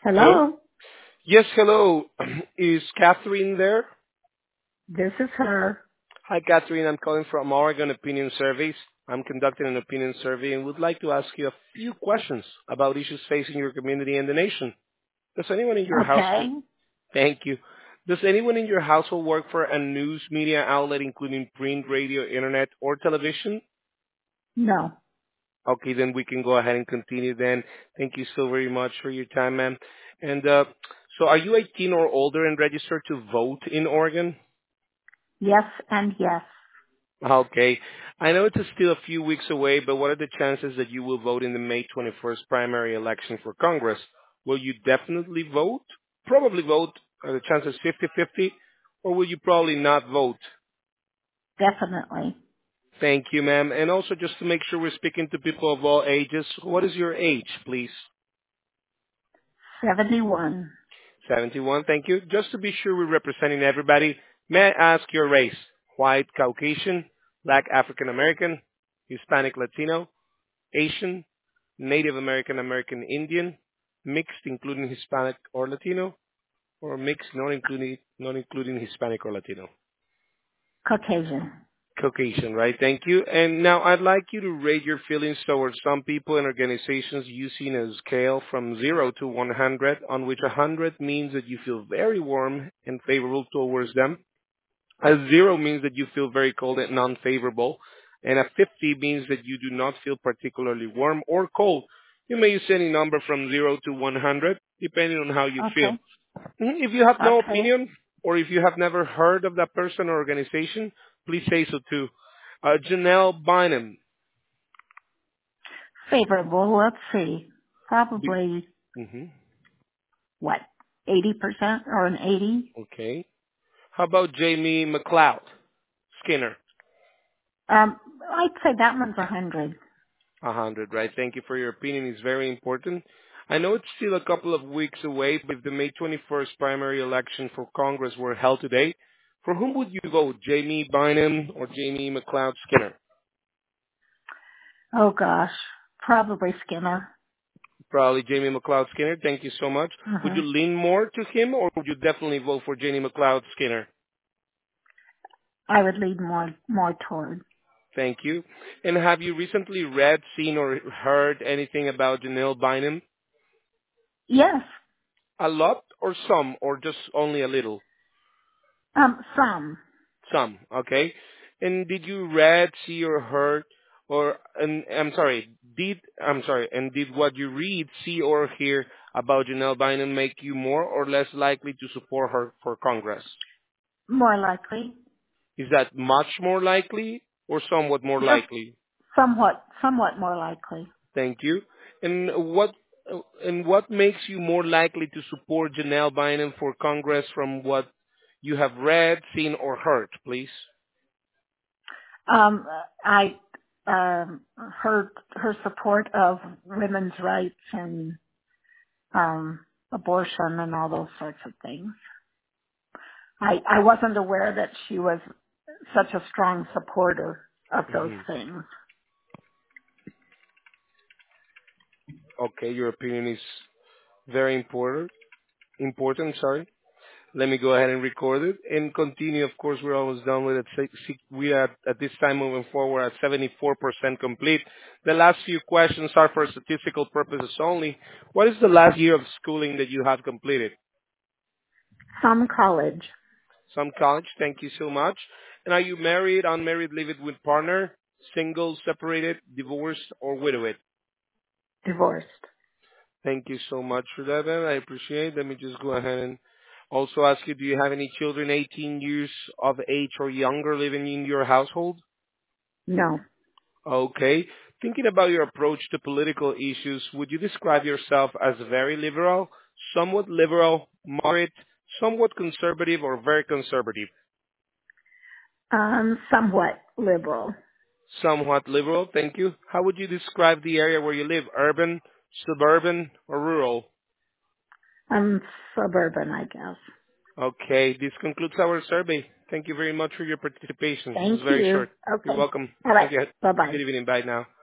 Hello? Hello, Yes, hello. Is Catherine there? this is her. Hi, Catherine. I'm calling from Oregon Opinion Surveys. I'm conducting an opinion survey and would like to ask you a few questions about issues facing your community and the nation. Does anyone in your Okay. household, thank you. Does anyone in your household work for a news media outlet, including print, radio, internet, or television? No, Okay, then we can go ahead and continue then. Thank you so very much for your time, ma'am. And so are you 18 or older and registered to vote in Oregon? yes and yes. Okay. I know it's still a few weeks away, but what are the chances that you will vote in the May 21st primary election for Congress? Will you definitely vote? Probably vote. Are the chances 50-50? Or will you probably not vote? Definitely. Thank you, ma'am. And also, just to make sure we're speaking to people of all ages, what is your age, please? 71. 71, thank you. Just to be sure we're representing everybody, may I ask your race? White, Caucasian, Black, African American, Hispanic, Latino, Asian, Native American, American Indian, mixed including Hispanic or Latino, or mixed not including Hispanic or Latino. Caucasian. Caucasian, right? Thank you. And now I'd like you to rate your feelings towards some people and organizations using a scale from 0 to 100, on which 100 means that you feel very warm and favorable towards them. A 0 means that you feel very cold and unfavorable. And a 50 means that you do not feel particularly warm or cold. You may use any number from 0 to 100, depending on how you feel. Okay. If you have no Okay. opinion, or if you have never heard of that person or organization, please say so too. Janelle Bynum. Favorable. Let's see. Probably, Mm-hmm. what, 80% or an 80? Okay. How about Jamie McLeod Skinner? I'd say that one's 100. 100, right? Thank you for your opinion. It's very important. I know it's still a couple of weeks away, but if the May 21st primary election for Congress were held today, for whom would you vote? Jamie Bynum or Jamie McLeod Skinner? Oh gosh. Probably Skinner. Probably Jamie McLeod Skinner. Thank you so much. Would hmm you lean more to him, or would you definitely vote for Jamie McLeod Skinner? I would lead more toward. Thank you. And have you recently read, seen, or heard anything about Janelle Bynum? Yes. A lot, or some, or just only a little? Some. Some, okay. And did you read, see, or heard, or and and did what you read, see, or hear about Janelle Bynum make you more or less likely to support her for Congress? More likely. Is that much more likely or somewhat more Just likely? somewhat more likely. Thank you. And what makes you more likely to support Janelle Bynum for Congress from what you have read, seen, or heard, please? I her support of women's rights and abortion and all those sorts of things. I wasn't aware that she was such a strong supporter of those Hmm. things. Okay, your opinion is very important. Important, sorry. Let me go ahead and record it and continue. Of course, we're almost done with it. We are at this time moving forward at 74% complete. The last few questions are for statistical purposes only. What is the last year of schooling that you have completed? Some college, Some college. Thank you so much. And are you married, unmarried, living with partner, single, separated, divorced, or widowed? divorced. Thank you so much for that, man. I appreciate it. Let me just go ahead and also ask you, do you have any children 18 years of age or younger living in your household? No. Okay. Thinking about your approach to political issues, would you describe yourself as very liberal, moderate, somewhat conservative, or very conservative? Somewhat liberal. Somewhat liberal, thank you. How would you describe the area where you live? Urban, suburban, or rural? Suburban, I guess. Okay, this concludes our survey. Thank you very much for your participation. This was Thank very you. short. You're Okay. welcome. All Thank right. you. Bye bye. Good evening. Bye now.